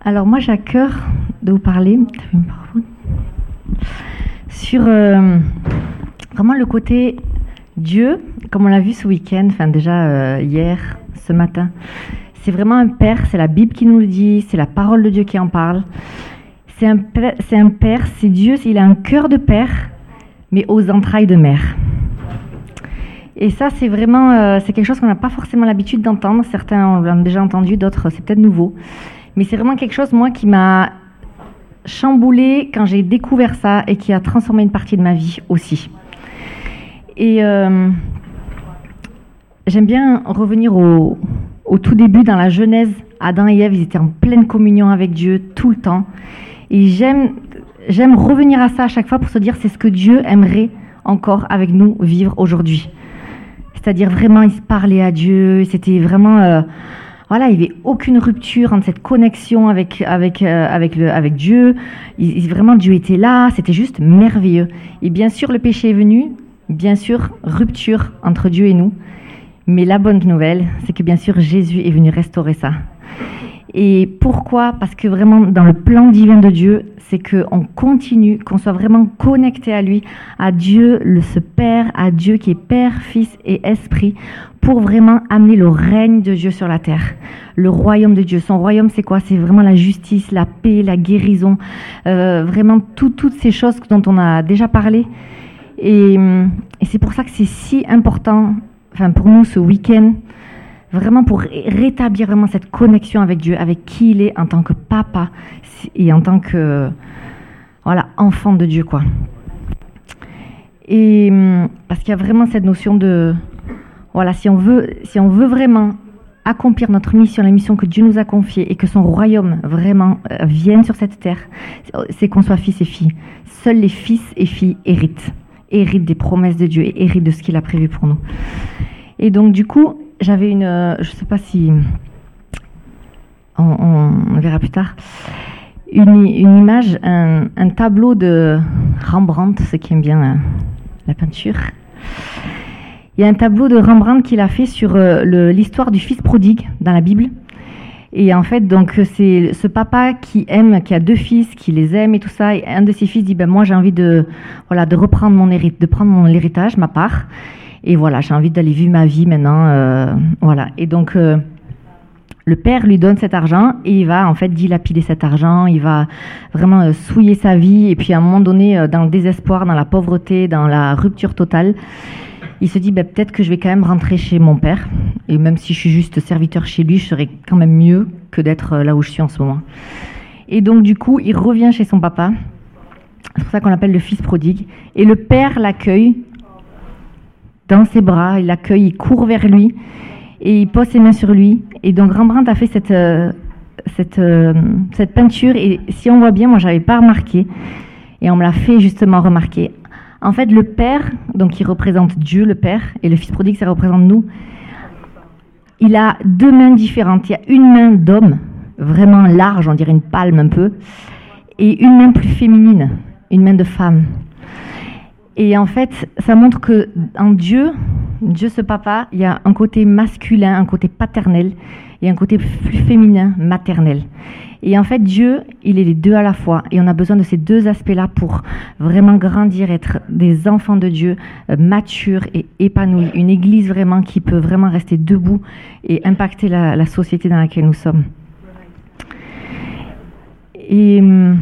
Alors moi j'ai à cœur de vous parler sur vraiment le côté Dieu, comme on l'a vu ce week-end, enfin déjà hier, ce matin. C'est vraiment un père, c'est la Bible qui nous le dit, c'est la parole de Dieu qui en parle. C'est un père, c'est Dieu, il a un cœur de père, mais aux entrailles de mère. Et ça, c'est vraiment c'est quelque chose qu'on n'a pas forcément l'habitude d'entendre. Certains l'ont déjà entendu, d'autres c'est peut-être nouveau. Mais c'est vraiment quelque chose, moi, qui m'a chamboulée quand j'ai découvert ça et qui a transformé une partie de ma vie aussi. Et j'aime bien revenir au tout début, dans la Genèse. Adam et Ève, ils étaient en pleine communion avec Dieu tout le temps. Et j'aime revenir à ça à chaque fois pour se dire c'est ce que Dieu aimerait encore avec nous vivre aujourd'hui. C'est-à-dire vraiment, ils se parlaient à Dieu, c'était vraiment... voilà, il n'y avait aucune rupture entre cette connexion avec Dieu. Vraiment, Dieu était là, c'était juste merveilleux. Et bien sûr, le péché est venu, bien sûr, rupture entre Dieu et nous. Mais la bonne nouvelle, c'est que bien sûr, Jésus est venu restaurer ça. Et pourquoi ? Parce que vraiment, dans le plan divin de Dieu, c'est qu'on continue, qu'on soit vraiment connecté à lui, à Dieu, ce Père, à Dieu qui est Père, Fils et Esprit, pour vraiment amener le règne de Dieu sur la terre, le royaume de Dieu. Son royaume, c'est quoi ? C'est vraiment la justice, la paix, la guérison, vraiment toutes ces choses dont on a déjà parlé. Et c'est pour ça que c'est si important, enfin pour nous, ce week-end, vraiment pour rétablir vraiment cette connexion avec Dieu, avec qui il est en tant que papa et en tant que enfant de Dieu, quoi. Et parce qu'il y a vraiment cette notion de si on veut vraiment accomplir notre mission, la mission que Dieu nous a confiée et que son royaume vraiment vienne sur cette terre, c'est qu'on soit fils et filles. Seuls les fils et filles héritent des promesses de Dieu et héritent de ce qu'il a prévu pour nous. Et donc du coup, j'avais je ne sais pas si on verra plus tard, une image, un tableau de Rembrandt, ceux qui aiment bien la peinture. Il y a un tableau de Rembrandt qu'il a fait sur l'histoire du fils prodigue dans la Bible. Et en fait, donc c'est ce papa qui a deux fils, qui les aime et tout ça. Et un de ses fils dit moi j'ai envie de reprendre mon héritage, ma part. Et voilà, j'ai envie d'aller vivre ma vie maintenant. Et donc, le père lui donne cet argent et il va en fait dilapider cet argent. Il va vraiment souiller sa vie. Et puis à un moment donné, dans le désespoir, dans la pauvreté, dans la rupture totale, il se dit peut-être que je vais quand même rentrer chez mon père. Et même si je suis juste serviteur chez lui, je serais quand même mieux que d'être là où je suis en ce moment. Et donc du coup, il revient chez son papa. C'est pour ça qu'on l'appelle le fils prodigue. Et le père l'accueille dans ses bras, il l'accueille, il court vers lui et il pose ses mains sur lui. Et donc Rembrandt a fait cette peinture, et si on voit bien, moi j'avais pas remarqué, et on me l'a fait justement remarquer. En fait, le père, donc qui représente Dieu, le père, et le fils prodigue, ça représente nous. Il a deux mains différentes. Il y a une main d'homme, vraiment large, on dirait une palme un peu, et une main plus féminine, une main de femme. Et en fait, ça montre que en Dieu, ce papa, il y a un côté masculin, un côté paternel, et un côté plus féminin, maternel. Et en fait, Dieu, il est les deux à la fois. Et on a besoin de ces deux aspects-là pour vraiment grandir, être des enfants de Dieu, matures et épanouis. Une église vraiment qui peut vraiment rester debout et impacter la société dans laquelle nous sommes. Et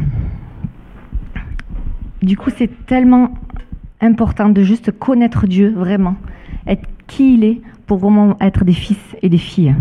du coup, c'est tellement important de juste connaître Dieu, vraiment, être qui il est, pour vraiment être des fils et des filles.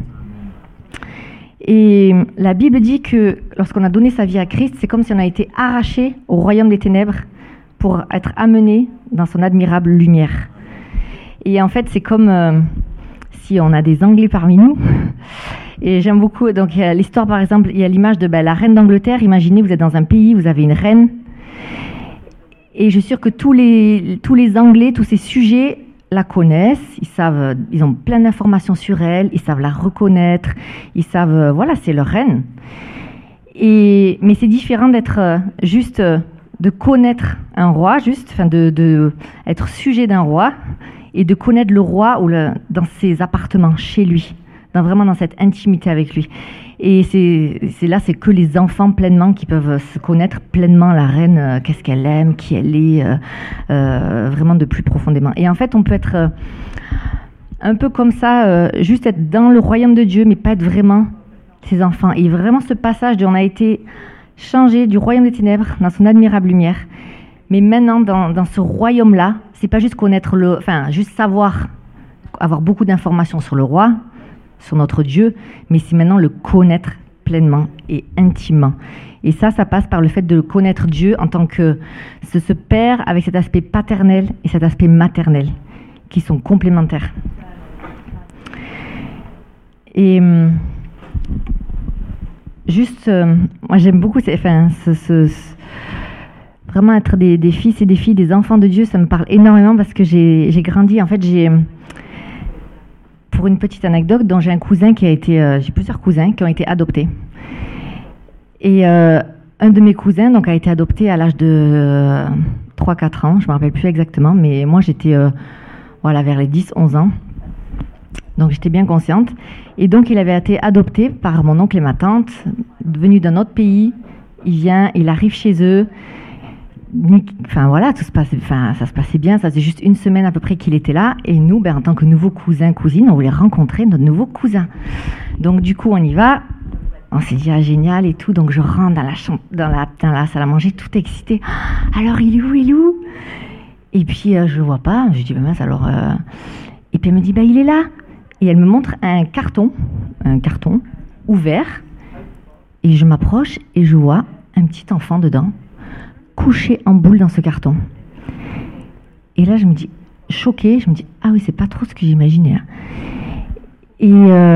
Et la Bible dit que lorsqu'on a donné sa vie à Christ, c'est comme si on a été arraché au royaume des ténèbres pour être amené dans son admirable lumière. Et en fait, c'est comme si on a des Anglais parmi nous. Et j'aime beaucoup, donc il y a l'histoire, par exemple, il y a l'image de la reine d'Angleterre. Imaginez, vous êtes dans un pays, vous avez une reine. Et je suis sûre que tous les Anglais, tous ces sujets la connaissent, ils ont plein d'informations sur elle, ils savent la reconnaître, ils savent, c'est leur reine. Mais c'est différent d'être juste, de connaître un roi, de être sujet d'un roi, et de connaître le roi dans ses appartements, chez lui, vraiment dans cette intimité avec lui. Et c'est que les enfants pleinement qui peuvent se connaître pleinement la reine, qu'est-ce qu'elle aime, qui elle est, vraiment de plus profondément. Et en fait, on peut être un peu comme ça, juste être dans le royaume de Dieu, mais pas être vraiment ses enfants. Et vraiment ce passage de on a été changé du royaume des ténèbres dans son admirable lumière. Mais maintenant, dans ce royaume-là, c'est pas juste connaître juste savoir, avoir beaucoup d'informations sur le roi, sur notre Dieu, mais c'est maintenant le connaître pleinement et intimement. Et ça passe par le fait de connaître Dieu en tant que ce Père avec cet aspect paternel et cet aspect maternel, qui sont complémentaires. Et juste, moi j'aime beaucoup vraiment être des fils et des filles, des enfants de Dieu, ça me parle énormément parce que j'ai grandi, en fait pour une petite anecdote, dont j'ai un cousin qui a été, j'ai plusieurs cousins qui ont été adoptés. Et un de mes cousins donc, a été adopté à l'âge de 3-4 ans, je ne me rappelle plus exactement, mais moi j'étais vers les 10-11 ans. Donc j'étais bien consciente. Et donc il avait été adopté par mon oncle et ma tante, venu d'un autre pays. Il arrive chez eux. Ça se passait bien. Ça faisait juste une semaine à peu près qu'il était là. Et nous, en tant que nouveaux cousins, cousines, on voulait rencontrer notre nouveau cousin. Donc du coup, on y va. On s'est dit, génial et tout. Donc je rentre dans la salle à manger, tout excitée. Alors il est où Et puis je le vois pas. Je dis, mince alors. Et puis elle me dit, il est là. Et elle me montre un carton ouvert. Et je m'approche et je vois un petit enfant dedans, couché en boule dans ce carton. Et là, je me dis, choquée, ah oui, c'est pas trop ce que j'imaginais. Et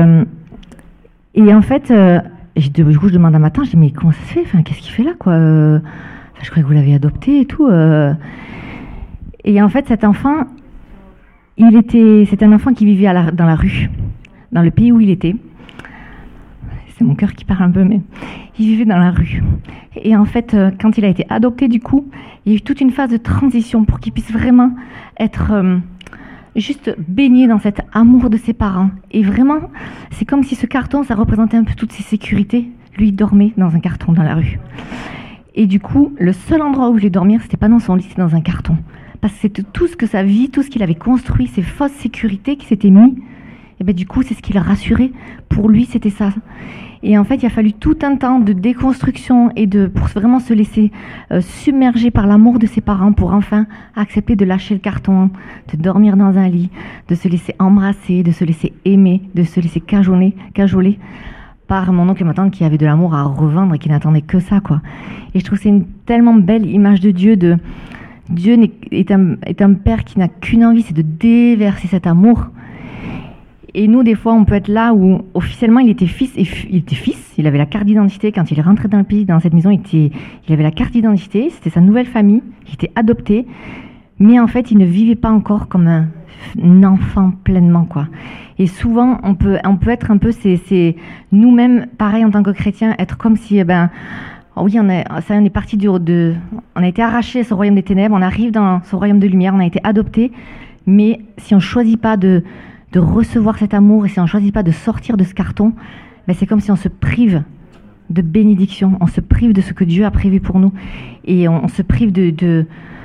en fait, du coup, je demande à ma tante, je dis, mais comment ça se fait, qu'est-ce qu'il fait là, quoi je croyais que vous l'avez adopté et tout. Et en fait, cet enfant, c'est un enfant qui vivait dans la rue, dans le pays où il était. C'est mon cœur qui parle un peu, mais il vivait dans la rue. Et en fait, quand il a été adopté, du coup, il y a eu toute une phase de transition pour qu'il puisse vraiment être juste baigné dans cet amour de ses parents. Et vraiment, c'est comme si ce carton, ça représentait un peu toutes ses sécurités. Lui, il dormait dans un carton dans la rue. Et du coup, le seul endroit où il voulait dormir, c'était pas dans son lit, c'était dans un carton. Parce que c'était tout ce que sa vie, tout ce qu'il avait construit, ces fausses sécurités qui s'étaient mis. Et du coup, c'est ce qui le rassurait. Pour lui, c'était ça. Et en fait, il a fallu tout un temps de déconstruction et pour vraiment se laisser submerger par l'amour de ses parents pour enfin accepter de lâcher le carton, de dormir dans un lit, de se laisser embrasser, de se laisser aimer, de se laisser cajoler par mon oncle et ma tante qui avaient de l'amour à revendre et qui n'attendaient que ça, quoi. Et je trouve que c'est une tellement belle image de Dieu. Dieu est un père qui n'a qu'une envie, c'est de déverser cet amour. Et nous, des fois, on peut être là où, officiellement, il était fils. Il avait la carte d'identité. Quand il est rentré dans le pays, dans cette maison, il avait la carte d'identité. C'était sa nouvelle famille. Il était adopté. Mais en fait, il ne vivait pas encore comme un enfant pleinement, quoi. Et souvent, on peut être un peu, c'est nous-mêmes, pareil, en tant que chrétiens, être comme si, oui, on est parti on a été arraché à ce royaume des ténèbres, on arrive dans ce royaume de lumière, on a été adopté. Mais si on ne choisit pas de recevoir cet amour et si on ne choisit pas de sortir de ce carton, c'est comme si on se prive de bénédiction, on se prive de ce que Dieu a prévu pour nous et on se prive d'être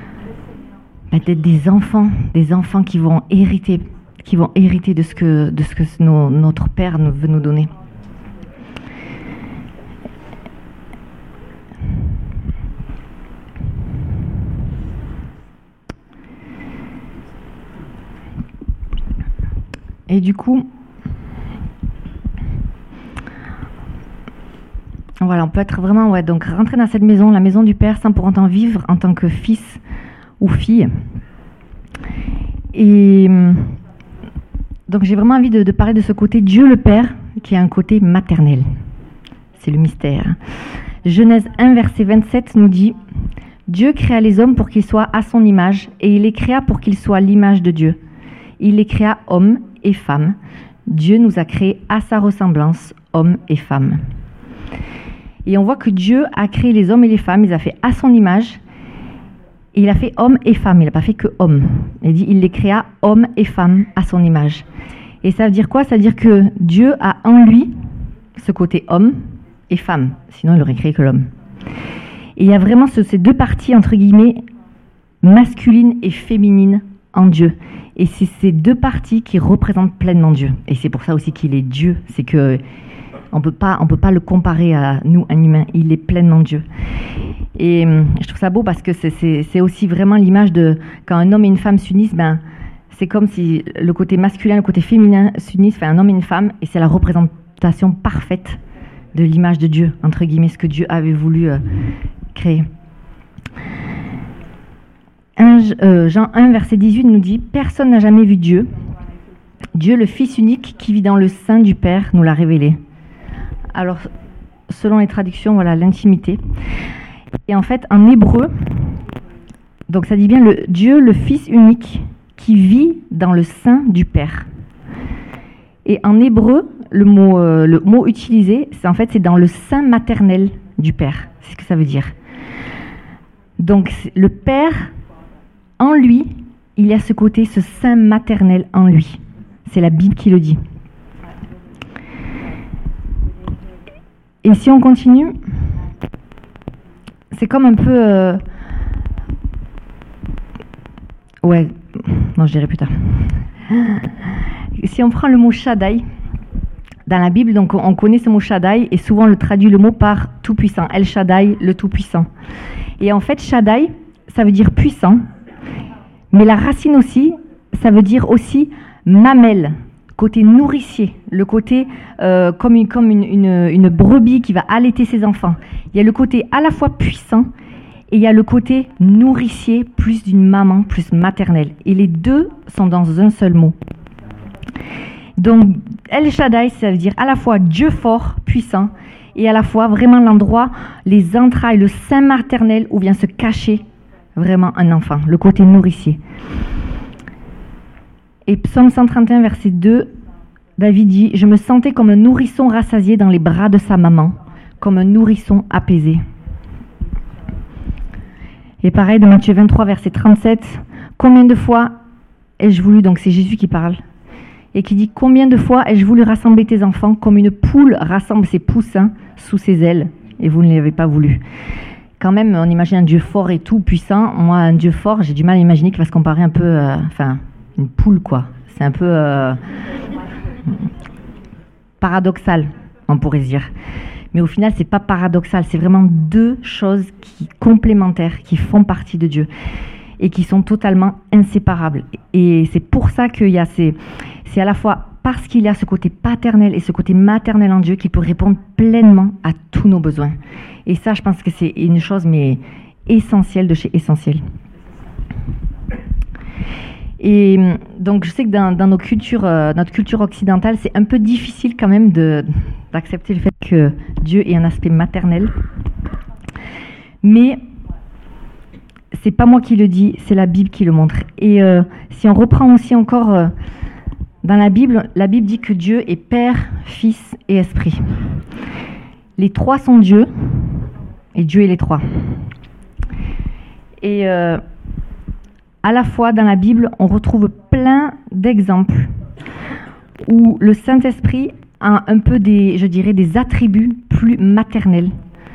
des enfants qui vont hériter de ce que notre Père veut nous donner. Et du coup, voilà, on peut être vraiment, donc rentrer dans cette maison, la maison du Père, sans pour autant vivre en tant que fils ou fille. Et donc j'ai vraiment envie de parler de ce côté Dieu le Père, qui est un côté maternel. C'est le mystère. Genèse 1, verset 27 nous dit « Dieu créa les hommes pour qu'ils soient à son image, et il les créa pour qu'ils soient l'image de Dieu. Il les créa hommes et femmes. Dieu nous a créés à sa ressemblance, hommes et femmes. » Et on voit que Dieu a créé les hommes et les femmes, il les a fait à son image, et il a fait hommes et femmes, il n'a pas fait que hommes. Il dit il les créa hommes et femmes à son image. Et ça veut dire quoi? Ça veut dire que Dieu a en lui ce côté homme et femme. Sinon, il aurait créé que l'homme. Et il y a vraiment ces deux parties, entre guillemets, masculines et féminines en Dieu. Et c'est ces deux parties qui représentent pleinement Dieu. Et c'est pour ça aussi qu'il est Dieu. C'est que on peut pas le comparer à nous, un humain. Il est pleinement Dieu. Et je trouve ça beau parce que c'est aussi vraiment l'image de quand un homme et une femme s'unissent, c'est comme si le côté masculin, le côté féminin s'unissent, un homme et une femme, et c'est la représentation parfaite de l'image de Dieu, entre guillemets, ce que Dieu avait voulu créer. Jean 1, verset 18 nous dit « Personne n'a jamais vu Dieu. Dieu, le Fils unique qui vit dans le sein du Père, nous l'a révélé. » Alors, selon les traductions, voilà, l'intimité. Et en fait, en hébreu, donc ça dit bien le Dieu, le Fils unique qui vit dans le sein du Père. Et en hébreu, le mot utilisé, c'est dans le sein maternel du Père. C'est ce que ça veut dire. Donc, le Père, en lui, il y a ce côté, ce sein maternel en lui. C'est la Bible qui le dit. Et si on continue, c'est comme un peu... Ouais, non, je dirai plus tard. Si on prend le mot Shaddai, dans la Bible, donc on connaît ce mot Shaddai, et souvent on le traduit le mot par tout-puissant. El Shaddai, le tout-puissant. Et en fait, Shaddai, ça veut dire puissant, mais la racine aussi, ça veut dire aussi mamelle, côté nourricier, le côté comme une brebis qui va allaiter ses enfants. Il y a le côté à la fois puissant et il y a le côté nourricier, plus d'une maman, plus maternelle. Et les deux sont dans un seul mot. Donc, El Shaddai, ça veut dire à la fois Dieu fort, puissant, et à la fois vraiment l'endroit, les entrailles, le sein maternel où vient se cacher vraiment un enfant, le côté nourricier. Et Psaume 131, verset 2, David dit « Je me sentais comme un nourrisson rassasié dans les bras de sa maman, comme un nourrisson apaisé. » Et pareil, de Matthieu 23, verset 37, « Combien de fois ai-je voulu... » Donc c'est Jésus qui parle. Et qui dit « Combien de fois ai-je voulu rassembler tes enfants comme une poule rassemble ses poussins sous ses ailes, et vous ne l'avez pas voulu. » Quand même, on imagine un Dieu fort et tout, puissant. Moi, un Dieu fort, j'ai du mal à imaginer qu'il va se comparer un peu... une poule, quoi. C'est un peu paradoxal, on pourrait se dire. Mais au final, c'est pas paradoxal. C'est vraiment deux choses complémentaires, qui font partie de Dieu et qui sont totalement inséparables. Et c'est pour ça qu'il y a c'est à la fois parce qu'il y a ce côté paternel et ce côté maternel en Dieu qu'il peut répondre pleinement à tous nos besoins. Et ça, je pense que c'est une chose mais essentielle de chez essentiel. Et donc, je sais que dans notre culture occidentale, c'est un peu difficile quand même d'accepter le fait que Dieu ait un aspect maternel. Mais c'est pas moi qui le dis, c'est la Bible qui le montre. Et si on reprend aussi encore dans la Bible dit que Dieu est Père, Fils et Esprit. Les trois sont Dieu, et Dieu est les trois. Et à la fois dans la Bible, on retrouve plein d'exemples où le Saint-Esprit a un peu des attributs plus maternels.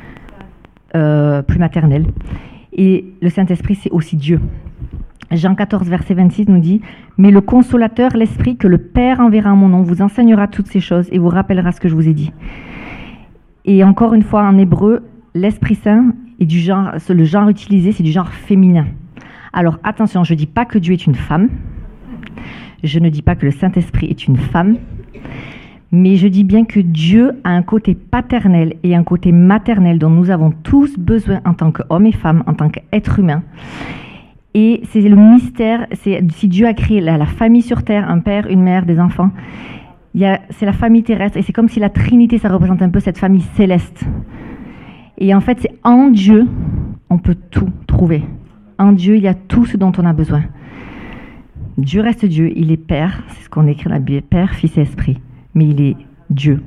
Et le Saint-Esprit, c'est aussi Dieu. Jean 14, verset 26 nous dit « Mais le Consolateur, l'Esprit que le Père enverra en mon nom, vous enseignera toutes ces choses et vous rappellera ce que je vous ai dit. » Et encore une fois, en hébreu, l'Esprit Saint est le genre utilisé, c'est du genre féminin. Alors attention, je ne dis pas que Dieu est une femme, je ne dis pas que le Saint-Esprit est une femme, mais je dis bien que Dieu a un côté paternel et un côté maternel dont nous avons tous besoin en tant qu'hommes et femmes, en tant qu'êtres humains. Et c'est le mystère, si Dieu a créé la famille sur terre, un père, une mère, des enfants, c'est la famille terrestre, et c'est comme si la Trinité, ça représente un peu cette famille céleste. Et en fait, c'est en Dieu, on peut tout trouver. En Dieu, il y a tout ce dont on a besoin. Dieu reste Dieu, il est Père, c'est ce qu'on écrit dans la Bible, Père, Fils et Esprit, mais il est Dieu.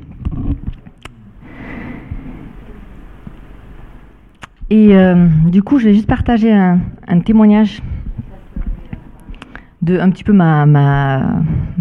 Et du coup, je vais juste partager un témoignage de un petit peu ma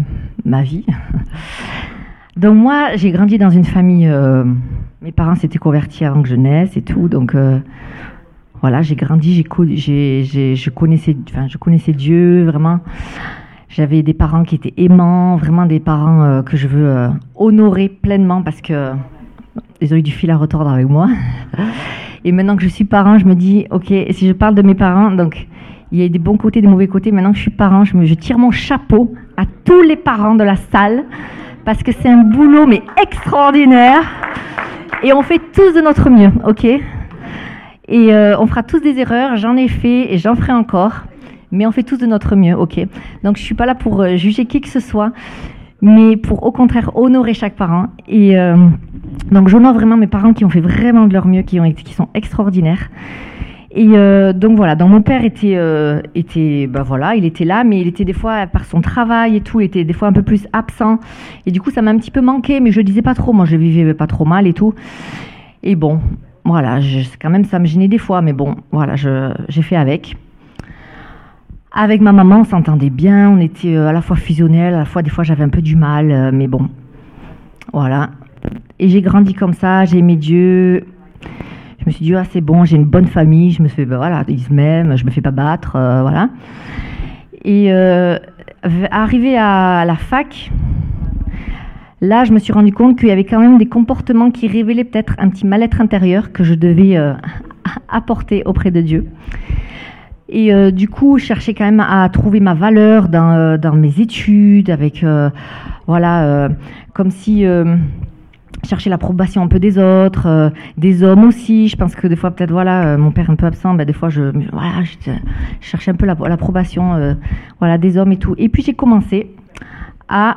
ma vie. Donc moi, j'ai grandi dans une famille, mes parents s'étaient convertis avant que je naisse et tout, donc voilà, j'ai grandi, je connaissais Dieu, vraiment. J'avais des parents qui étaient aimants, vraiment des parents que je veux honorer pleinement parce que ils ont eu du fil à retordre avec moi. Et maintenant que je suis parent, je me dis, ok, si je parle de mes parents, donc il y a des bons côtés, des mauvais côtés. Maintenant que je suis parent, je tire mon chapeau à tous les parents de la salle parce que c'est un boulot mais extraordinaire. Et on fait tous de notre mieux, ok ? Et on fera tous des erreurs, j'en ai fait et j'en ferai encore, mais on fait tous de notre mieux, ok ? Donc je ne suis pas là pour juger qui que ce soit, mais pour au contraire honorer chaque parent. Et donc j'honore vraiment mes parents qui ont fait vraiment de leur mieux, qui sont extraordinaires. Et donc voilà, donc mon père était il était là, mais il était des fois par son travail et tout, il était des fois un peu plus absent. Et du coup ça m'a un petit peu manqué, mais je le disais pas trop, moi je vivais pas trop mal et tout. Et bon, voilà, quand même ça me gênait des fois, mais bon, voilà, j'ai fait avec. Avec ma maman, on s'entendait bien, on était à la fois fusionnels, à la fois des fois j'avais un peu du mal, mais bon, voilà. Et j'ai grandi comme ça, j'ai aimé Dieu. Je me suis dit, ah, c'est bon, j'ai une bonne famille, je me suis fait, voilà, ils m'aiment, je me fais pas battre, voilà. Et arrivé à la fac, là, je me suis rendu compte qu'il y avait quand même des comportements qui révélaient peut-être un petit mal-être intérieur que je devais apporter auprès de Dieu. Et du coup, je cherchais quand même à trouver ma valeur dans mes études, avec, comme si... chercher l'approbation un peu des autres, des hommes aussi. Je pense que des fois, peut-être, mon père un peu absent, des fois, je cherchais un peu l'approbation des hommes et tout. Et puis, j'ai commencé à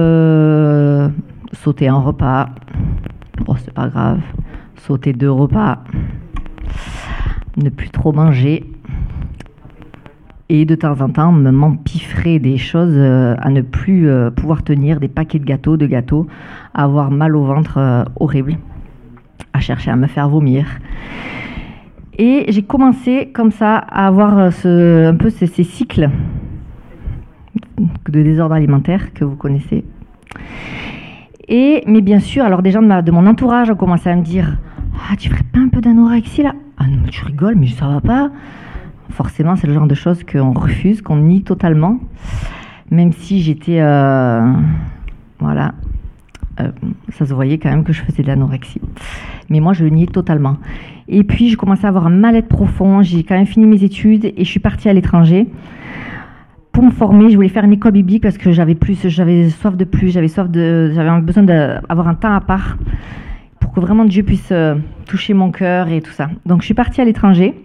sauter un repas. Bon, c'est pas grave. Sauter 2 repas. Ne plus trop manger. Et de temps en temps, m'empiffrer des choses à ne plus pouvoir tenir, des paquets de gâteaux, à avoir mal au ventre horrible, à chercher à me faire vomir. Et j'ai commencé comme ça à avoir un peu ces cycles de désordre alimentaire que vous connaissez. Mais bien sûr, alors des gens de mon entourage ont commencé à me dire « Ah, tu ferais pas un peu d'anorexie là ?»« Ah non, mais tu rigoles, mais ça va pas ?» Forcément, c'est le genre de choses qu'on refuse, qu'on nie totalement, même si j'étais... ça se voyait quand même que je faisais de l'anorexie. Mais moi, je le niais totalement. Et puis, je commençais à avoir un mal-être profond. J'ai quand même fini mes études et je suis partie à l'étranger pour me former. Je voulais faire une école biblique parce que j'avais soif de plus, j'avais besoin d'avoir un temps à part pour que vraiment Dieu puisse toucher mon cœur et tout ça. Donc, je suis partie à l'étranger.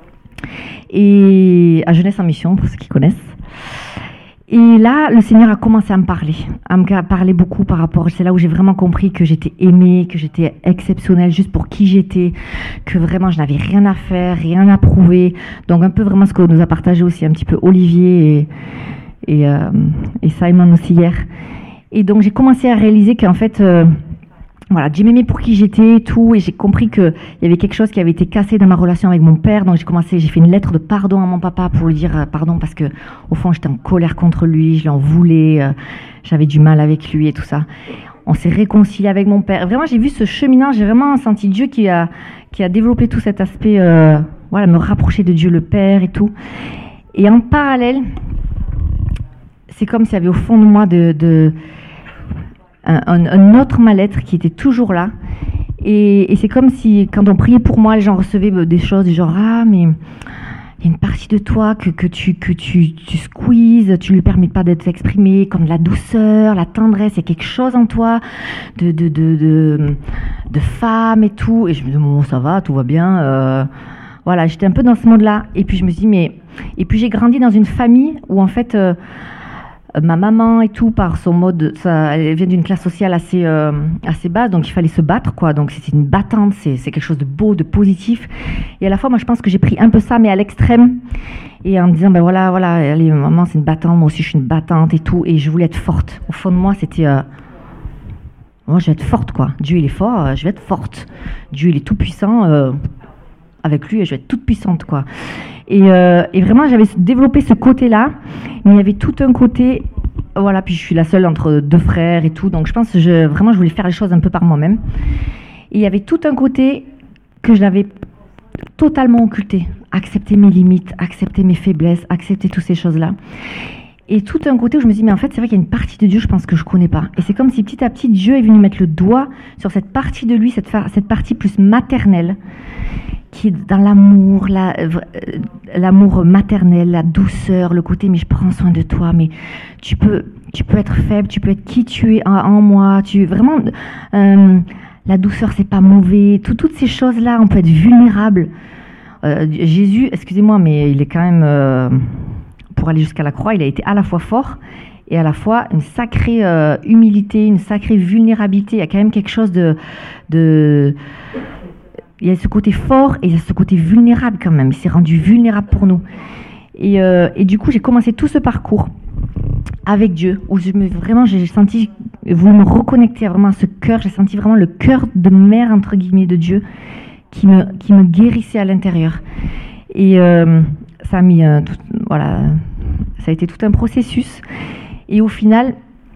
Et à Jeunesse en Mission, pour ceux qui connaissent. Et là, le Seigneur a commencé à me parler beaucoup par rapport, c'est là où j'ai vraiment compris que j'étais aimée, que j'étais exceptionnelle juste pour qui j'étais, que vraiment je n'avais rien à faire, rien à prouver. Donc un peu vraiment ce que nous a partagé aussi un petit peu Olivier et Simon aussi hier. Et donc j'ai commencé à réaliser qu'en fait... Dieu m'aimait pour qui j'étais et tout, et j'ai compris qu'il y avait quelque chose qui avait été cassé dans ma relation avec mon père, donc j'ai fait une lettre de pardon à mon papa pour lui dire pardon parce que au fond j'étais en colère contre lui, je lui en voulais, j'avais du mal avec lui et tout ça. On s'est réconcilié avec mon père. Vraiment, j'ai vu ce cheminant, j'ai vraiment senti Dieu qui a développé tout cet aspect, me rapprocher de Dieu le Père et tout. Et en parallèle, c'est comme s'il y avait au fond de moi un autre mal-être qui était toujours là. Et c'est comme si, quand on priait pour moi, les gens recevaient des choses du genre « Ah, mais il y a une partie de toi que tu squeezes, tu ne lui permets pas d'être exprimé, comme de la douceur, la tendresse, il y a quelque chose en toi de femme et tout. » Et je me dis « Bon, ça va, tout va bien. » J'étais un peu dans ce mode-là. Et puis je me suis dit « Et puis j'ai grandi dans une famille où en fait... ma maman et tout, par son mode, elle vient d'une classe sociale assez basse, donc il fallait se battre, quoi. Donc c'était une battante, c'est quelque chose de beau, de positif. Et à la fois, moi, je pense que j'ai pris un peu ça, mais à l'extrême. Et en me disant, allez, maman, c'est une battante, moi aussi, je suis une battante et tout. Et je voulais être forte. Au fond de moi, c'était... moi, je vais être forte, quoi. Dieu, il est fort, je vais être forte. Dieu, il est tout puissant. Avec lui, je vais être toute puissante, quoi. Et vraiment, j'avais développé ce côté-là, mais il y avait tout un côté Voilà, puis je suis la seule entre deux frères et tout, donc je pense que je voulais faire les choses un peu par moi-même. Et il y avait tout un côté que je l'avais totalement occulté, accepter mes limites, accepter mes faiblesses, accepter toutes ces choses-là. Et tout un côté où je me dis, mais en fait, c'est vrai qu'il y a une partie de Dieu, je pense que je connais pas. Et c'est comme si petit à petit, Dieu est venu mettre le doigt sur cette partie de lui, cette partie plus maternelle, qui est dans l'amour, l'amour maternel, la douceur, le côté, mais je prends soin de toi, mais tu peux être faible, tu peux être qui tu es en moi, vraiment, la douceur, c'est pas mauvais, toutes ces choses-là, on peut être vulnérable. Jésus, excusez-moi, mais il est quand même... pour aller jusqu'à la croix, il a été à la fois fort et à la fois une sacrée humilité, une sacrée vulnérabilité. Il y a quand même quelque chose de... Il y a ce côté fort et il y a ce côté vulnérable quand même. Il s'est rendu vulnérable pour nous. Et du coup, j'ai commencé tout ce parcours avec Dieu, où vraiment j'ai senti, voulu me reconnecter vraiment à ce cœur. J'ai senti vraiment le cœur de mère, entre guillemets, de Dieu qui me guérissait à l'intérieur. Et... ça a mis voilà, ça a été tout un processus. Et au final,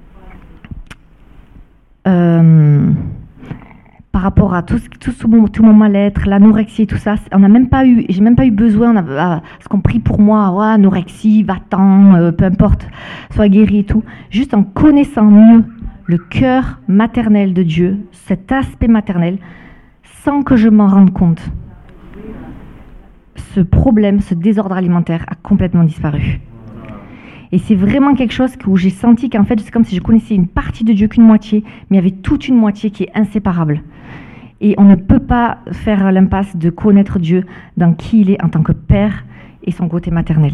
par rapport à tout mon mal-être, l'anorexie et tout ça, j'ai même pas eu besoin, parce qu'on prie pour moi, ouais, anorexie, va-t'en, peu importe, sois guéri et tout. Juste en connaissant mieux le cœur maternel de Dieu, cet aspect maternel, sans que je m'en rende compte, ce problème, ce désordre alimentaire a complètement disparu. Et c'est vraiment quelque chose où j'ai senti qu'en fait, c'est comme si je connaissais une partie de Dieu qu'une moitié, mais il y avait toute une moitié qui est inséparable. Et on ne peut pas faire l'impasse de connaître Dieu dans qui il est en tant que Père et son côté maternel.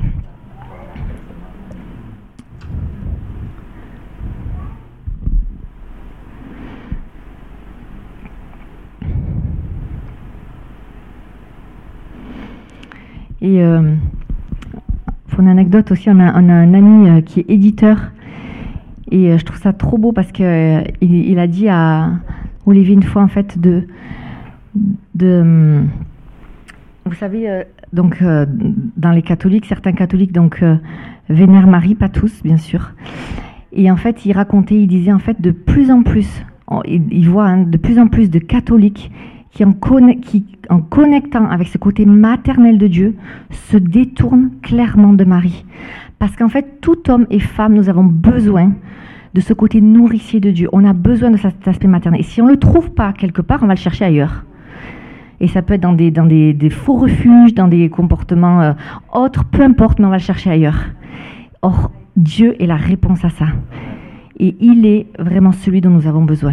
Et pour une anecdote aussi, on a un ami qui est éditeur et je trouve ça trop beau parce que il a dit à Olivier une fois en fait de vous savez donc dans les catholiques, certains catholiques donc vénèrent Marie, pas tous bien sûr, et en fait il disait en fait de plus en plus il voit de plus en plus de catholiques qui en connectant avec ce côté maternel de Dieu, se détournent clairement de Marie. Parce qu'en fait, tout homme et femme, nous avons besoin de ce côté nourricier de Dieu. On a besoin de cet aspect maternel. Et si on ne le trouve pas quelque part, on va le chercher ailleurs. Et ça peut être dans des faux refuges, dans des comportements autres, peu importe, mais on va le chercher ailleurs. Or, Dieu est la réponse à ça. Et il est vraiment celui dont nous avons besoin.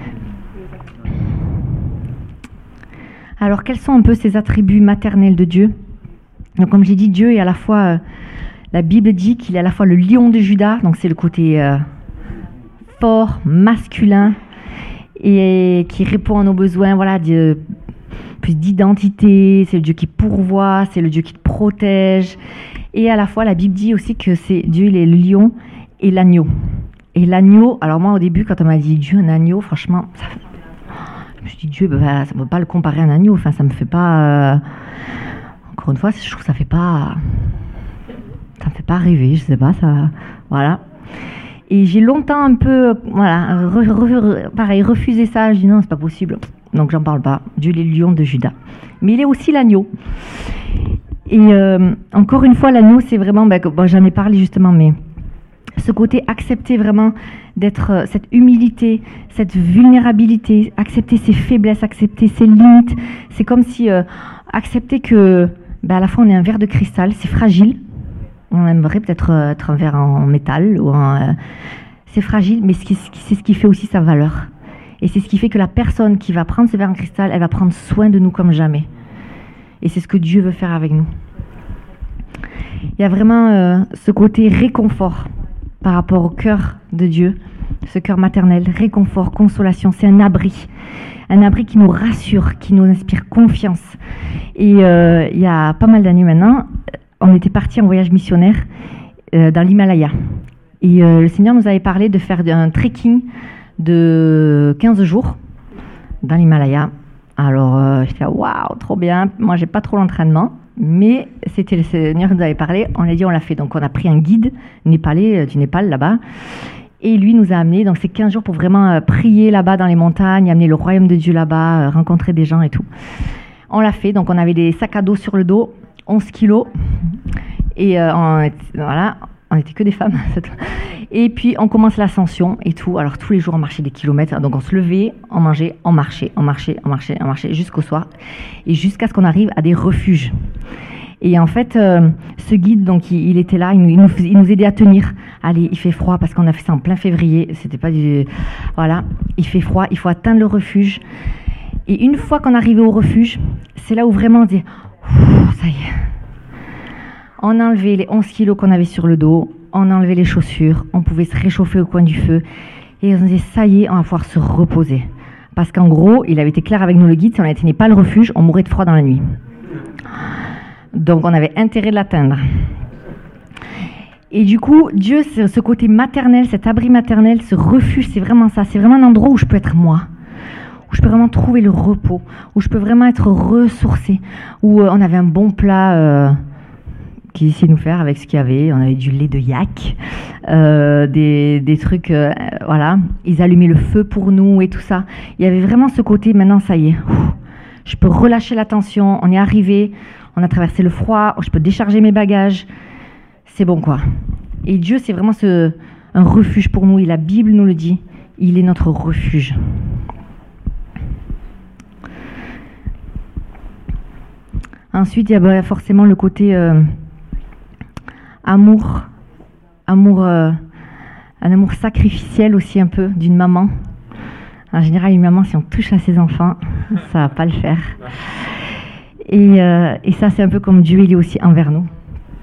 Alors, quels sont un peu ces attributs maternels de Dieu ? Donc, comme j'ai dit, Dieu est à la fois, la Bible dit qu'il est à la fois le lion de Juda, donc c'est le côté fort, masculin, et qui répond à nos besoins, voilà, plus d'identité, c'est le Dieu qui pourvoit, c'est le Dieu qui te protège. Et à la fois, la Bible dit aussi que c'est Dieu, il est le lion et l'agneau. Et l'agneau, alors moi au début, quand on m'a dit Dieu, un agneau, franchement, je me suis dit, Dieu, ça ne peut pas le comparer à un agneau. Enfin, ça me fait pas... Encore une fois, je trouve que ça me fait pas rêver, je sais pas, ça... Voilà. Et j'ai longtemps un peu, voilà, pareil, refusé ça. Je dis non, c'est pas possible. Donc, j'en parle pas. Dieu, il est le lion de Juda. Mais il est aussi l'agneau. Et encore une fois, l'agneau, c'est vraiment... j'en ai parlé justement, mais... ce côté accepter vraiment d'être cette humilité, cette vulnérabilité, accepter ses faiblesses, accepter ses limites. C'est comme si accepter que à la fois on est un verre de cristal, c'est fragile. On aimerait peut-être être un verre en métal ou c'est fragile, mais c'est ce qui fait aussi sa valeur. Et c'est ce qui fait que la personne qui va prendre ce verre en cristal, elle va prendre soin de nous comme jamais. Et c'est ce que Dieu veut faire avec nous. Il y a vraiment ce côté réconfort par rapport au cœur de Dieu, ce cœur maternel, réconfort, consolation, c'est un abri qui nous rassure, qui nous inspire confiance. Et il y a pas mal d'années maintenant, on était partis en voyage missionnaire dans l'Himalaya. Et le Seigneur nous avait parlé de faire un trekking de 15 jours dans l'Himalaya. Alors j'étais là, waouh, trop bien. Moi, j'ai pas trop l'entraînement. Mais c'était le Seigneur qui nous avait parlé, on a dit on l'a fait. Donc on a pris un guide népalais du Népal là-bas. Et lui nous a amenés, donc c'est 15 jours pour vraiment prier là-bas dans les montagnes, amener le royaume de Dieu là-bas, rencontrer des gens et tout. On l'a fait, donc on avait des sacs à dos sur le dos, 11 kilos. Et voilà, on n'était que des femmes. Et puis on commence l'ascension et tout. Alors tous les jours on marchait des kilomètres. Donc on se levait, on mangeait, on marchait jusqu'au soir. Et jusqu'à ce qu'on arrive à des refuges. Et en fait, ce guide, donc il était là, il nous aidait à tenir. Allez, il fait froid parce qu'on a fait ça en plein février. C'était pas du... Voilà, il fait froid, il faut atteindre le refuge. Et une fois qu'on arrivait au refuge, c'est là où vraiment on disait, ça y est. On a enlevé les 11 kilos qu'on avait sur le dos, on a enlevé les chaussures, on pouvait se réchauffer au coin du feu. Et on disait, ça y est, on va pouvoir se reposer. Parce qu'en gros, il avait été clair avec nous le guide, si on n'atteignait pas le refuge, on mourrait de froid dans la nuit. Donc on avait intérêt de l'atteindre. Et du coup, Dieu, ce côté maternel, cet abri maternel, ce refuge, c'est vraiment ça. C'est vraiment un endroit où je peux être moi, où je peux vraiment trouver le repos, où je peux vraiment être ressourcée, où on avait un bon plat qu'ils essayaient de nous faire avec ce qu'il y avait. On avait du lait de yak, des trucs, voilà. Ils allumaient le feu pour nous et tout ça. Il y avait vraiment ce côté, maintenant ça y est, je peux relâcher la tension, on est arrivé. On a traversé le froid, je peux décharger mes bagages, c'est bon quoi. Et Dieu, c'est vraiment un refuge pour nous, et la Bible nous le dit, il est notre refuge. Ensuite, il y a forcément le côté un amour sacrificiel aussi un peu d'une maman. En général, une maman, si on touche à ses enfants, ça va pas le faire. Et ça, c'est un peu comme Dieu, il est aussi envers nous.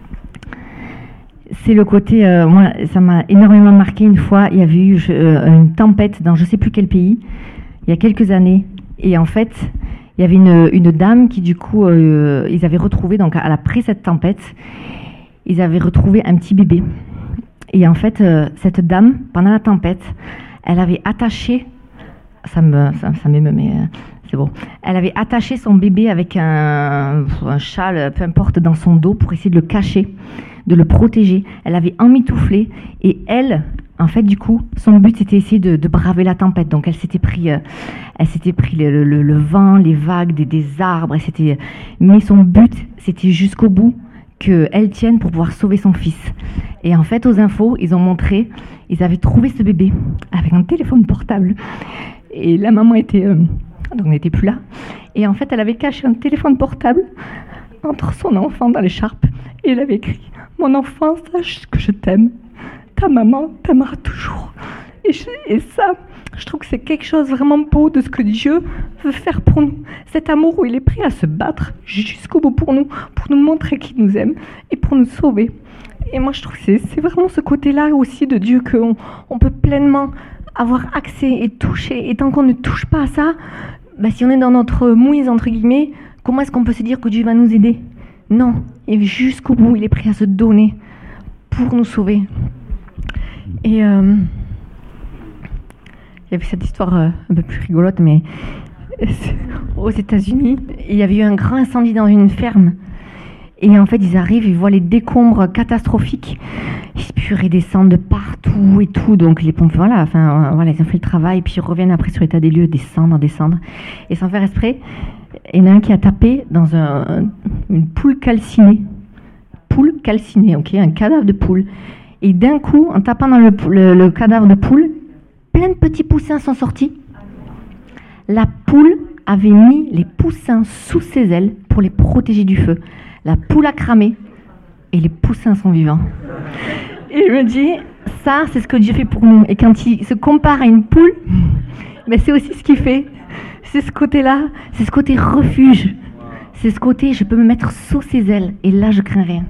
C'est le côté, moi, ça m'a énormément marqué une fois. Il y avait eu une tempête dans je ne sais plus quel pays, il y a quelques années. Et en fait, il y avait une dame qui, du coup, ils avaient retrouvé, donc après cette tempête, ils avaient retrouvé un petit bébé. Et en fait, cette dame, pendant la tempête, elle avait attaché, ça m'émeut, mais... c'est bon. Elle avait attaché son bébé avec un châle, peu importe, dans son dos pour essayer de le cacher, de le protéger. Elle avait emmitouflé et elle, en fait, du coup, son but c'était essayer de braver la tempête. Donc elle s'était pris le vent, les vagues des arbres. Mais son but, c'était jusqu'au bout qu'elle tienne pour pouvoir sauver son fils. Et en fait, aux infos, ils ont montré, ils avaient trouvé ce bébé avec un téléphone portable. Et la maman donc n'était plus là. Et en fait, elle avait caché un téléphone portable entre son enfant dans l'écharpe. Et elle avait écrit « Mon enfant, sache que je t'aime. Ta maman t'aimera toujours. » Et ça, je trouve que c'est quelque chose vraiment beau de ce que Dieu veut faire pour nous. Cet amour où il est prêt à se battre jusqu'au bout pour nous montrer qu'il nous aime et pour nous sauver. Et moi, je trouve que c'est vraiment ce côté-là aussi de Dieu qu'on peut pleinement avoir accès et toucher. Et tant qu'on ne touche pas à ça, si on est dans notre mouise, entre guillemets, comment est-ce qu'on peut se dire que Dieu va nous aider ? Non, et jusqu'au bout, il est prêt à se donner pour nous sauver. Et il y avait cette histoire un peu plus rigolote, mais aux États-Unis, il y avait eu un grand incendie dans une ferme. Et en fait, ils arrivent, ils voient les décombres catastrophiques. Ils purent et descendent de partout et tout. Donc les pompiers, voilà, ils ont fait le travail. Puis ils reviennent après sur l'état des lieux, descendre. Et sans faire exprès, il y en a un qui a tapé dans une poule calcinée. Poule calcinée, ok, un cadavre de poule. Et d'un coup, en tapant dans le cadavre de poule, plein de petits poussins sont sortis. La poule avait mis les poussins sous ses ailes pour les protéger du feu. La poule a cramé et les poussins sont vivants. Et je me dis, ça, c'est ce que Dieu fait pour nous. Et quand il se compare à une poule, c'est aussi ce qu'il fait. C'est ce côté-là, c'est ce côté refuge. C'est ce côté, je peux me mettre sous ses ailes et là, je crains rien.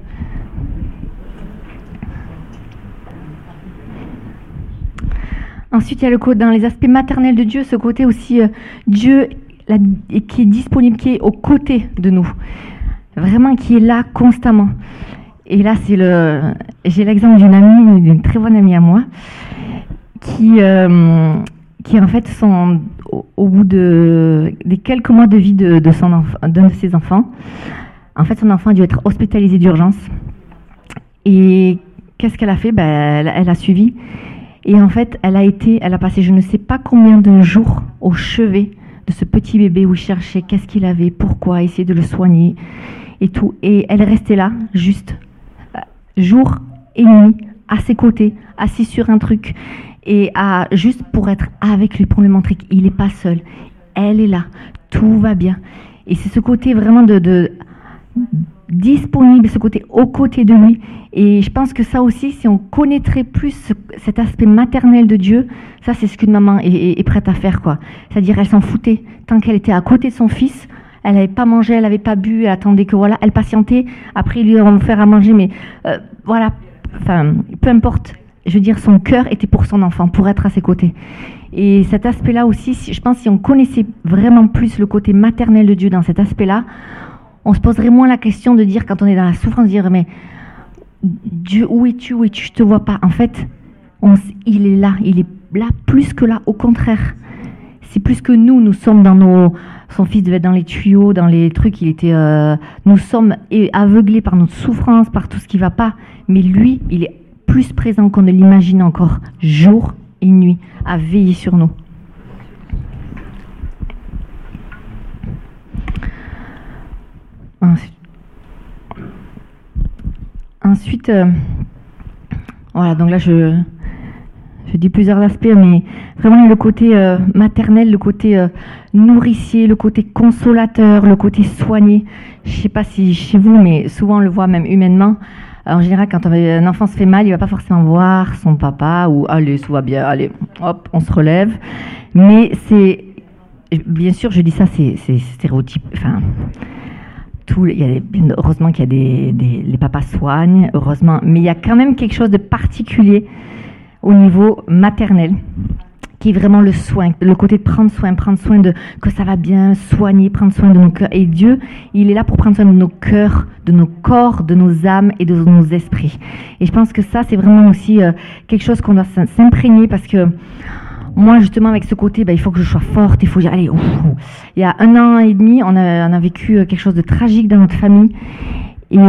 Ensuite, il y a dans les aspects maternels de Dieu, ce côté aussi, Dieu qui est disponible, qui est aux côtés de nous. Vraiment qui est là constamment. Et là, j'ai l'exemple d'une très bonne amie à moi, qui en fait sont au bout des quelques mois de vie d'un de ses enfants. En fait, son enfant a dû être hospitalisé d'urgence. Et qu'est-ce qu'elle a fait? Elle a suivi. Et en fait, elle a passé je ne sais pas combien de jours au chevet de ce petit bébé où il cherchait qu'est-ce qu'il avait, pourquoi, essayer de le soigner et tout. Et elle est restée là, juste jour et nuit, à ses côtés, assis sur un truc, et juste pour être avec lui, pour lui montrer qu'il n'est pas seul. Elle est là, tout va bien. Et c'est ce côté vraiment de disponible, ce côté aux côtés de lui. Et je pense que ça aussi, si on connaîtrait plus cet aspect maternel de Dieu, ça c'est ce qu'une maman est prête à faire, quoi. C'est-à-dire, elle s'en foutait. Tant qu'elle était à côté de son fils, elle n'avait pas mangé, elle n'avait pas bu, elle attendait que voilà, elle patientait. Après, ils lui ont fait à manger, mais voilà, enfin, peu importe. Je veux dire, son cœur était pour son enfant, pour être à ses côtés. Et cet aspect-là aussi, je pense, si on connaissait vraiment plus le côté maternel de Dieu dans cet aspect-là, on se poserait moins la question de dire, quand on est dans la souffrance, de dire, mais Dieu, où es-tu, je te vois pas. En fait, il est là plus que là, au contraire. C'est plus que nous sommes dans son fils devait être dans les tuyaux, dans les trucs, nous sommes aveuglés par notre souffrance, par tout ce qui va pas. Mais lui, il est plus présent qu'on ne l'imagine encore, jour et nuit, à veiller sur nous. Ensuite, voilà, donc là je dis plusieurs aspects, mais vraiment le côté maternel, le côté nourricier, le côté consolateur, le côté soigné. Je ne sais pas si chez vous, mais souvent on le voit même humainement. En général, quand un enfant se fait mal, il ne va pas forcément voir son papa ou « allez, tout va bien, allez, hop, on se relève ». Mais c'est, bien sûr, je dis ça, c'est stéréotype, enfin... heureusement qu'il y a les papas soignent, heureusement, mais il y a quand même quelque chose de particulier au niveau maternel, qui est vraiment le soin, le côté de prendre soin de que ça va bien, soigner, prendre soin de nos cœurs. Et Dieu, il est là pour prendre soin de nos cœurs, de nos corps, de nos âmes et de nos esprits. Et je pense que ça, c'est vraiment aussi quelque chose qu'on doit s'imprégner, parce que moi, justement, avec ce côté, il faut que je sois forte, il faut dire, allez, il y a 1 an et demi, on a vécu quelque chose de tragique dans notre famille. Et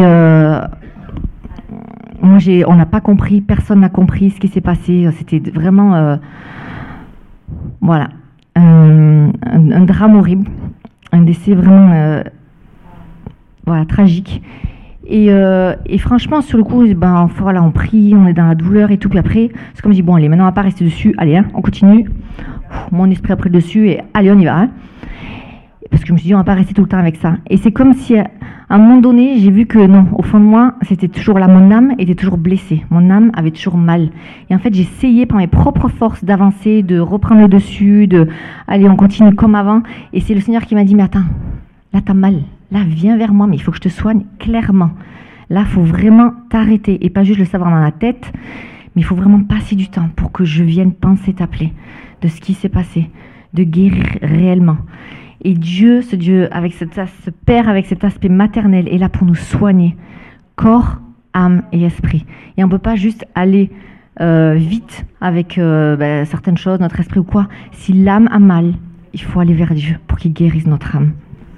moi, on n'a pas compris, personne n'a compris ce qui s'est passé. C'était vraiment, voilà, un drame horrible, un décès vraiment, voilà, tragique. Et franchement, sur le coup, voilà, on prie, on est dans la douleur et tout. Puis après, c'est comme je dis, bon, allez, maintenant, on va pas rester dessus. Allez, hein, on continue. Mon esprit a pris dessus et allez, on y va. Hein. Parce que je me suis dit, on va pas rester tout le temps avec ça. Et c'est comme si, à un moment donné, j'ai vu que non, au fond de moi, c'était toujours là. Mon âme était toujours blessée. Mon âme avait toujours mal. Et en fait, j'ai essayé par mes propres forces d'avancer, de reprendre le dessus, allez, on continue comme avant. Et c'est le Seigneur qui m'a dit, mais attends, là, t'as mal. Là, viens vers moi, mais il faut que je te soigne clairement. Là, il faut vraiment t'arrêter et pas juste le savoir dans la tête, mais il faut vraiment passer du temps pour que je vienne penser t'appeler de ce qui s'est passé, de guérir réellement. Et Dieu, ce Dieu, ce Père avec cet aspect maternel, est là pour nous soigner, corps, âme et esprit. Et on ne peut pas juste aller vite avec certaines choses, notre esprit ou quoi. Si l'âme a mal, il faut aller vers Dieu pour qu'il guérisse notre âme.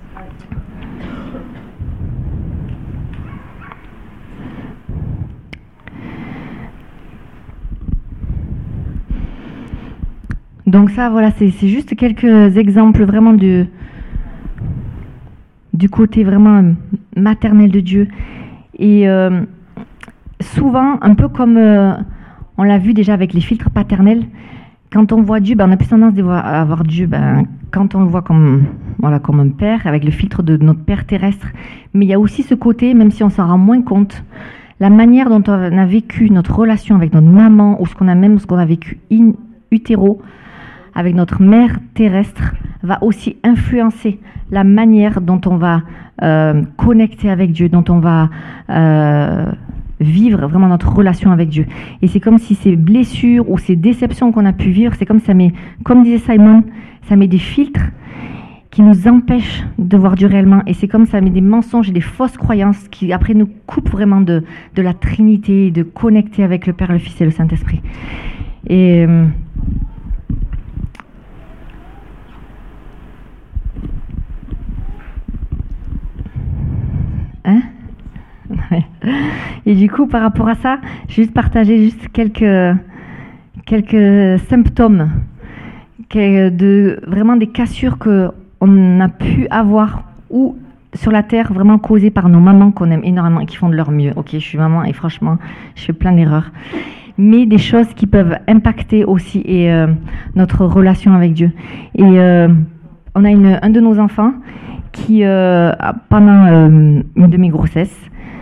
Donc ça, voilà, c'est juste quelques exemples vraiment du côté vraiment maternel de Dieu. Et souvent, un peu comme on l'a vu déjà avec les filtres paternels, quand on voit Dieu, on a plus tendance à voir Dieu quand on le voit comme un père, avec le filtre de notre père terrestre. Mais il y a aussi ce côté, même si on s'en rend moins compte, la manière dont on a vécu notre relation avec notre maman, ou ce qu'on a vécu in utero, avec notre mère terrestre, va aussi influencer la manière dont on va connecter avec Dieu, dont on va vivre vraiment notre relation avec Dieu. Et c'est comme si ces blessures ou ces déceptions qu'on a pu vivre, c'est comme ça met, comme disait Simon, ça met des filtres qui nous empêchent de voir Dieu réellement. Et c'est comme ça met des mensonges et des fausses croyances qui après nous coupent vraiment de la Trinité, de connecter avec le Père, le Fils et le Saint-Esprit. Et Et du coup, par rapport à ça, j'ai juste partagé juste quelques symptômes, vraiment des cassures qu'on a pu avoir ou sur la terre, vraiment causées par nos mamans qu'on aime énormément et qui font de leur mieux. Ok, je suis maman et franchement, je fais plein d'erreurs. Mais des choses qui peuvent impacter aussi notre relation avec Dieu. Et on a un de nos enfants qui, pendant une de mes grossesses,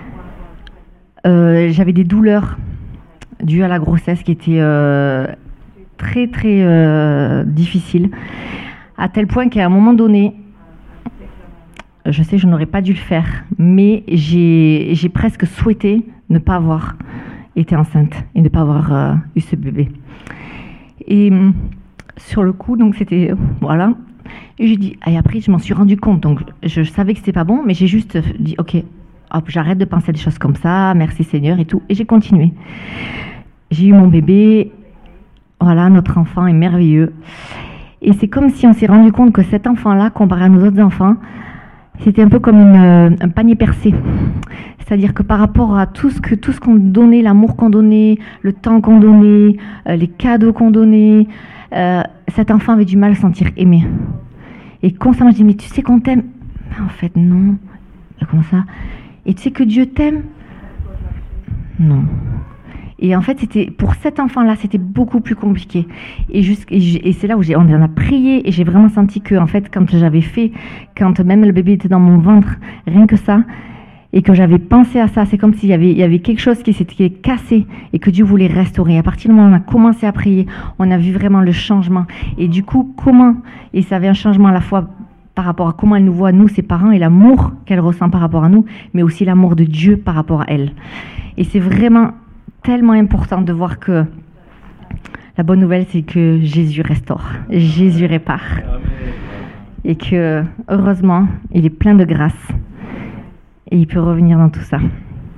j'avais des douleurs dues à la grossesse qui étaient très très difficiles, à tel point qu'à un moment donné, je sais que je n'aurais pas dû le faire, mais j'ai presque souhaité ne pas avoir été enceinte et ne pas avoir eu ce bébé. Et sur le coup, donc c'était voilà. Et j'ai dit, et après je m'en suis rendu compte, donc je savais que c'était pas bon, mais j'ai juste dit, ok, hop, j'arrête de penser à des choses comme ça, merci Seigneur et tout, et j'ai continué. J'ai eu mon bébé, voilà, notre enfant est merveilleux. Et c'est comme si on s'est rendu compte que cet enfant-là, comparé à nos autres enfants, c'était un peu comme un panier percé. C'est-à-dire que par rapport à tout ce qu'on donnait, l'amour qu'on donnait, le temps qu'on donnait, les cadeaux qu'on donnait, cet enfant avait du mal à se sentir aimé. Et constamment, je dis, mais tu sais qu'on t'aime? En fait, non. Comment ça? Et tu sais que Dieu t'aime? Non. Et en fait, pour cet enfant-là, c'était beaucoup plus compliqué. Et c'est là où on en a prié et j'ai vraiment senti que, en fait, quand même le bébé était dans mon ventre, rien que ça, et que j'avais pensé à ça, c'est comme s'il y avait quelque chose qui s'était cassé et que Dieu voulait restaurer. À partir du moment où on a commencé à prier, on a vu vraiment le changement. Et du coup, et ça avait un changement à la fois par rapport à comment elle nous voit, nous, ses parents, et l'amour qu'elle ressent par rapport à nous, mais aussi l'amour de Dieu par rapport à elle. Et c'est vraiment tellement important de voir que la bonne nouvelle, c'est que Jésus restaure, Jésus répare. Et que, heureusement, il est plein de grâce. Et il peut revenir dans tout ça.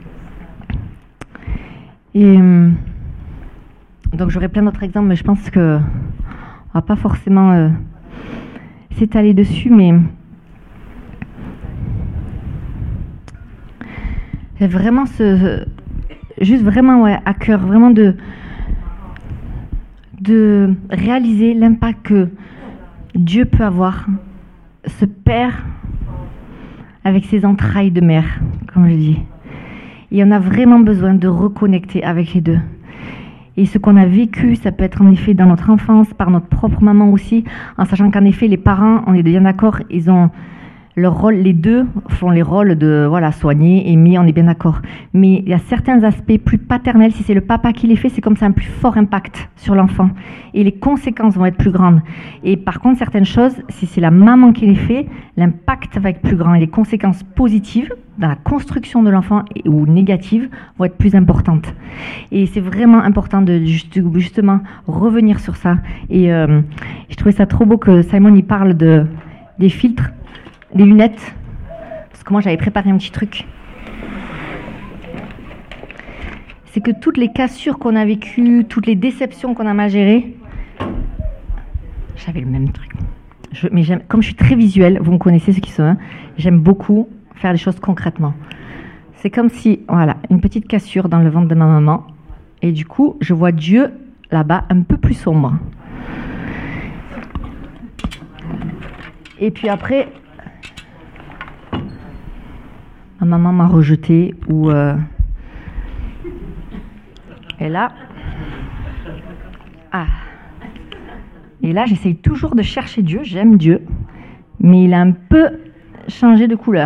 Et donc j'aurais plein d'autres exemples, mais je pense qu'on ne va pas forcément s'étaler dessus, mais vraiment juste vraiment à cœur, vraiment de réaliser l'impact que Dieu peut avoir, ce Père avec ses entrailles de mère, comme je dis. Et on a vraiment besoin de reconnecter avec les deux. Et ce qu'on a vécu, ça peut être en effet dans notre enfance, par notre propre maman aussi, en sachant qu'en effet, les parents, on est bien d'accord, ils ont leur rôle, les deux font les rôles de soigner, aimer, on est bien d'accord. Mais il y a certains aspects plus paternels, si c'est le papa qui les fait, c'est comme ça un plus fort impact sur l'enfant. Et les conséquences vont être plus grandes. Et par contre, certaines choses, si c'est la maman qui les fait, l'impact va être plus grand. Et les conséquences positives dans la construction de l'enfant ou négatives vont être plus importantes. Et c'est vraiment important de justement revenir sur ça. Et je trouvais ça trop beau que Simon y parle des filtres, des lunettes, parce que moi j'avais préparé un petit truc. C'est que toutes les cassures qu'on a vécues, toutes les déceptions qu'on a mal gérées, j'avais le même truc. Mais comme je suis très visuelle, vous me connaissez ceux qui sont, j'aime beaucoup faire les choses concrètement. C'est comme si, voilà, une petite cassure dans le ventre de ma maman, et du coup, je vois Dieu là-bas un peu plus sombre. Et puis après, ma maman m'a rejetée et là, et là j'essaye toujours de chercher Dieu, j'aime Dieu, mais il a un peu changé de couleur.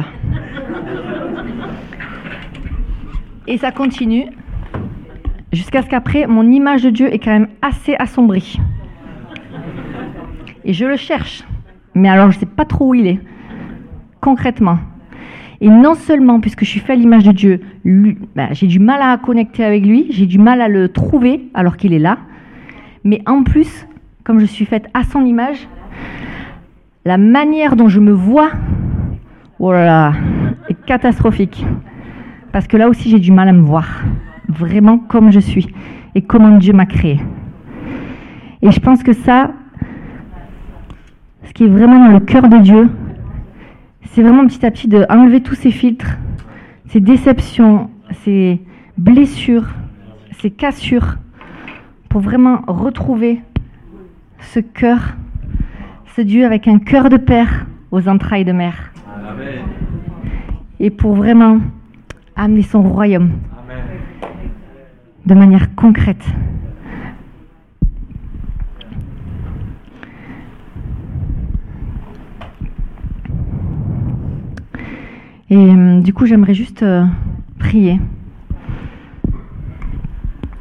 Et ça continue jusqu'à ce qu'après mon image de Dieu est quand même assez assombrie. Et je le cherche, mais alors je ne sais pas trop où il est, concrètement. Et non seulement, puisque je suis fait à l'image de Dieu, j'ai du mal à connecter avec lui, j'ai du mal à le trouver alors qu'il est là, mais en plus, comme je suis faite à son image, la manière dont je me vois, oh là là, est catastrophique. Parce que là aussi, j'ai du mal à me voir, vraiment comme je suis, et comment Dieu m'a créée. Et je pense que ça, ce qui est vraiment dans le cœur de Dieu, c'est vraiment petit à petit d'enlever tous ces filtres, ces déceptions, ces blessures, ces cassures, pour vraiment retrouver ce cœur, ce Dieu avec un cœur de père aux entrailles de mère. Amen. Et pour vraiment amener son royaume Amen. de manière concrète. Et du coup, j'aimerais juste prier